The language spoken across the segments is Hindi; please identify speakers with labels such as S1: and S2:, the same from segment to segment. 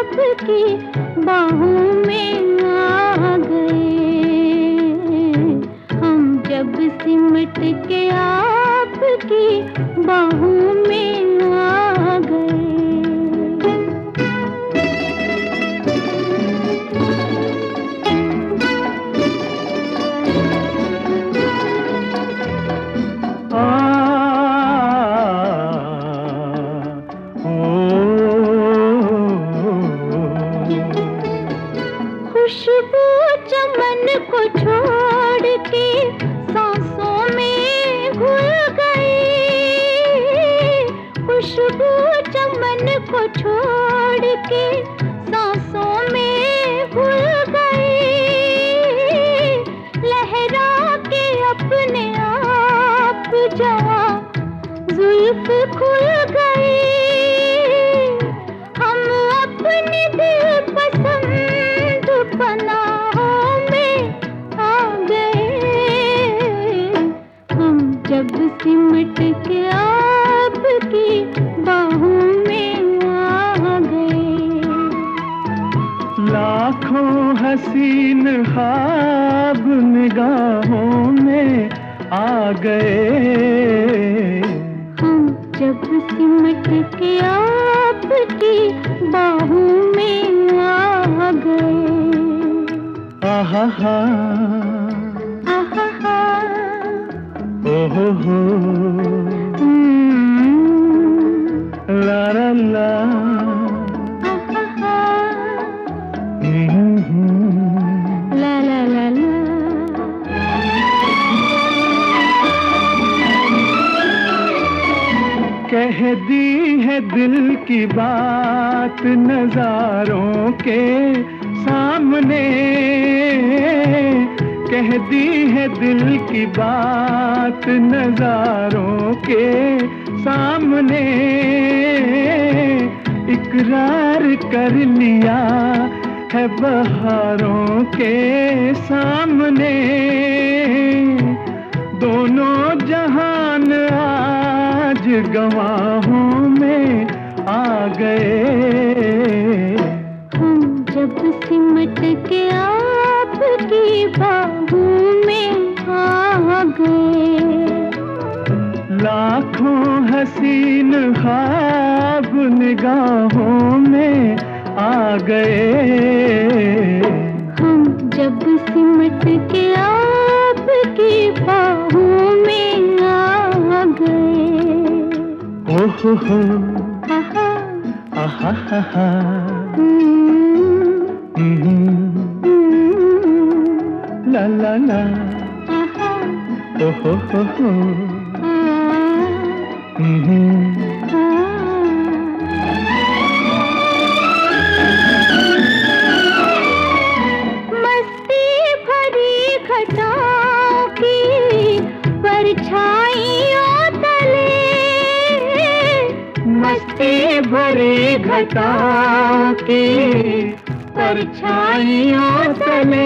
S1: आपकी बाहों में आ गए। हम जब सिमट के आपकी बाहों में आ गए। खुशबू चमन को छोड़ के सांसों में घुल गई। खुशबू चमन को छोड़ के सांसों में घुल गई। लहरा के अपने आप जवां जुल्फ खुल गई। हम अपने दिल पसंद पनाहों में आ गए। हम जब सिमट के आपकी बाहों में आ गए।
S2: लाखों हसीन ख्वाब निगाहों में आ गए।
S1: हम जब सिमट के आपकी बाहों में आ गए।
S2: आहा हा,
S1: आहा हा,
S2: ओहो हो, ला ला ला,
S1: आहा हा, ला ला ला ला।
S2: कह दी है दिल की बात नजारों के सामने। कह दी है दिल की बात नजारों के सामने। इकरार कर लिया है बहारों के सामने। दोनों जहान आज गवाहों में आ गए।
S1: हम जब सिमट के आपकी बाहों में आ गए।
S2: लाखों हसीन ख्वाब निगाहों में आ गए।
S1: हम जब सिमट के आपकी बाहों में आ गए।
S2: ओहो हो,
S1: आहा,
S2: आहा हा हा, ला ला ला,
S1: आहा,
S2: ओहो हो,
S1: मस्ती भरी घटाओं की परछाइयों तले।
S2: मस्ती भरी घटाओं की परछाइयों तले।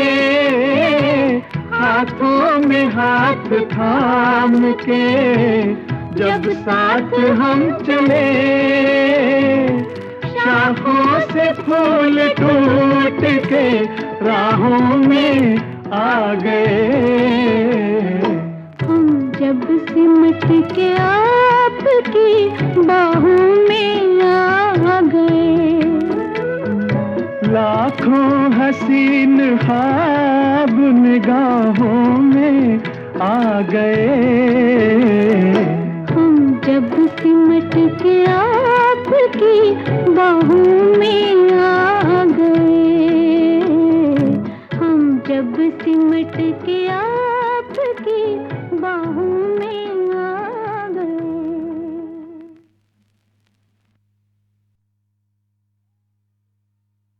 S2: हाथों में हाथ थाम के जब साथ हम चले। शाखों से फूल टूट के राहों में आ गए।
S1: हम जब सिमट के आपकी बाहों में आ गए।
S2: लाखों हसीन ख्वाब निगाहों में आ गए।